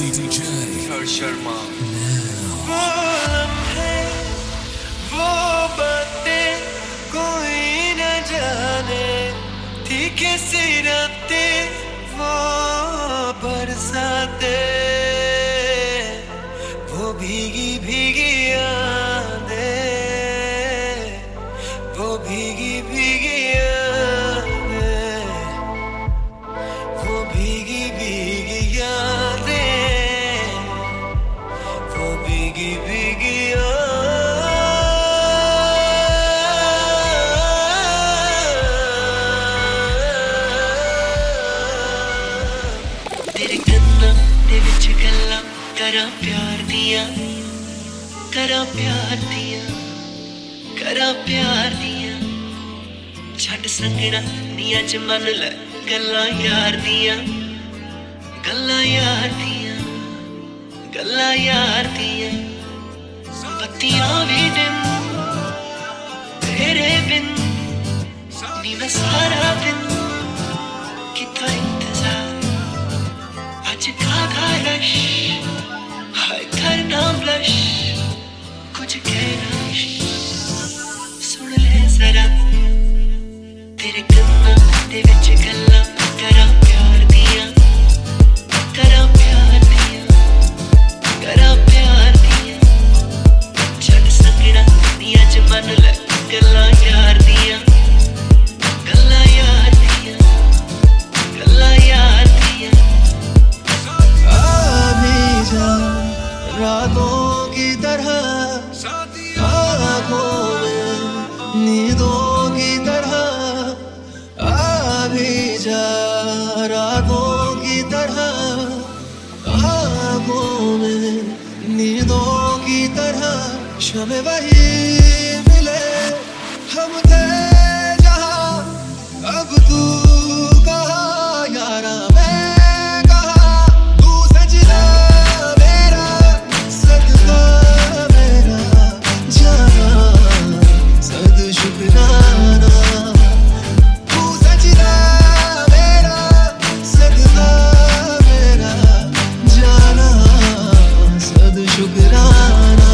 हर्ष शर्मा। वो लम्हे, वो बातें कोई न जाने थी किसी रातें, वो बरसाते, वो भीगी भीगी यादें, वो भीगी भीगी यादें, वो भीगी भीगी यादें, वो भीगी भीगी तेरे कन्नां दे विच गल्लां करां प्यार दियां, करां प्यार दियां, करां प्यार दियां, छड्ड संगना नियां च मन लै गल्लां यार दियां, गल्लां यार दियां, गल्लां यार दियां। बत्तियां भी डिम तेरे बिन, नी मैं सारा दिन कितना इंतजार, आज कागा रश, हाय करना ब्लश, कुछ कहना सुन ले जरा, तेरे कन्नां दे विच गल्लां करां प्यार दियां, करां प्यार दियां, करां प्यार दियां, छड्ड सकना नियां च मन लै गल्लां यार दियां, गल्लां यार दियां, गल्लां यार दियां। रातों की तरह आँखों में नींदों की तरह आ भी जा, रातों की तरह आँखों में नींदों की तरह, शब वही मिले हम थे जहाँ, अब तू कहाँ यारा मैं कहाँ, तू सजना मेरा सदका मेरा जाना, सद शुक्राना, तू सजना मेरा सदका मेरा जाना, सद शुक्राना।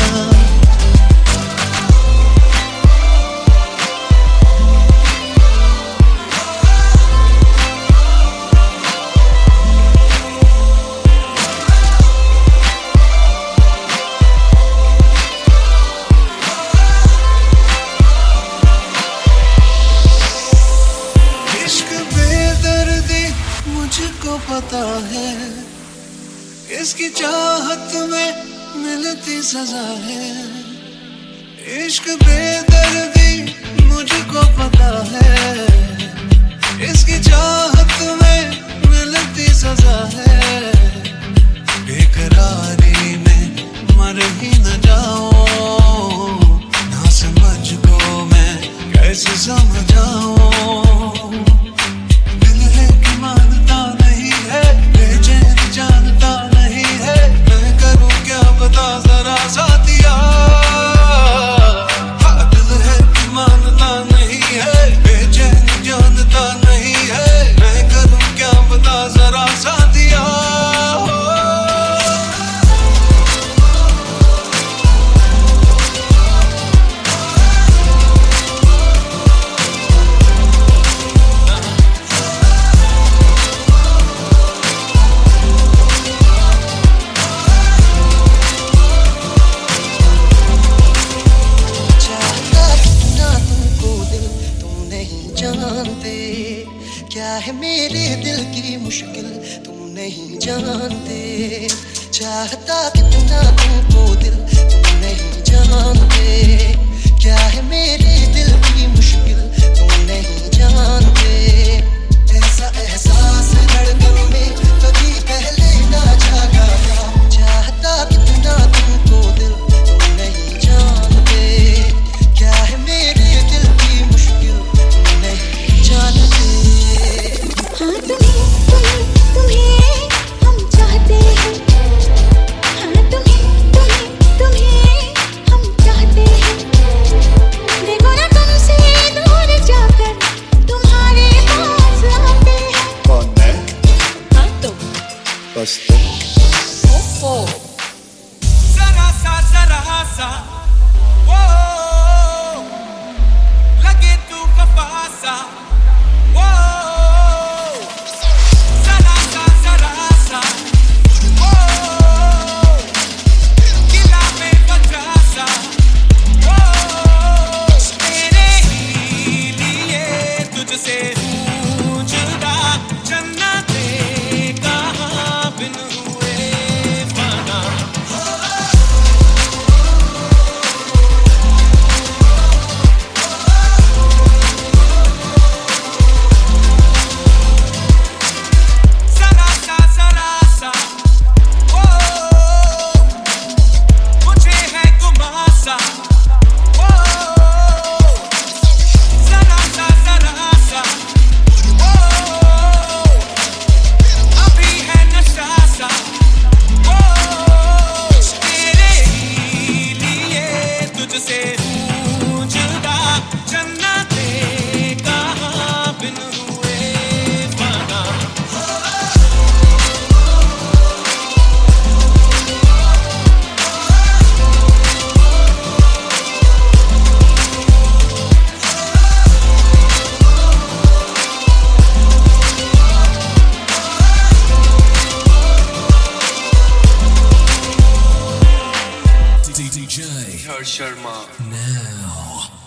इश्क बेदर्दी मुझको पता है, इसकी चाहत में मिलती सजा है, इश्क बेदर्दी मुझको पता है, इसकी चाहत में मिलती सजा है, बेकरारी में मर ही न जाओ, ना समझ को मैं कैसे समझाऊं, दिल है कि मानता नहीं है, बेचैन जानता नहीं है, मैं करूं क्या बता जरा साथिया, हाँ दिल है कि मानता नहीं है, बेचैन जानता नहीं है, मैं करूं क्या बता जरा साथिया। जानते क्या है मेरे दिल की मुश्किल तुम नहीं जानते, चाहता कितना तुमको दिल तुम नहीं जानते, क्या है मेरे दिल की मुश्किल तुम नहीं जानते, ऐसा एहसास धड़कन में कभी पहले ना जागा था, चाहता कितना तुमको दिल तुम नहीं जानते, क्या है मेरे दिल की मुश्किल तुम नहीं जानते। हाँ तुम्हें हम चाहते हैं, हाँ तुम्हें हम चाहते हैं, देखो ना तुमसे तुझसे हूँ जुदा, जन्नतें कहाँ बिन हुए फना। DJ Harsh Sharma now.